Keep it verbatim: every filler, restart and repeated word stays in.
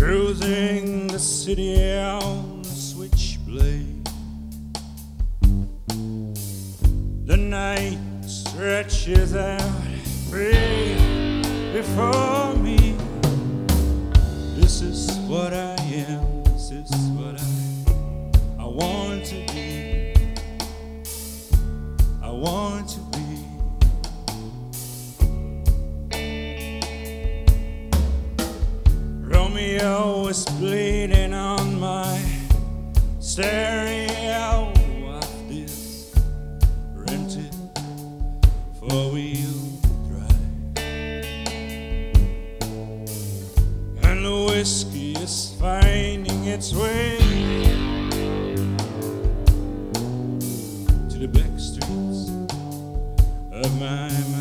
cruising the city on the switchblade. The night stretches out free before me. This is what I am, this is what I, I want to be, I want to be. Romeo is bleeding on my stereo of this rented four-wheel drive, and the whiskey is finding its way to the back streets of my mind.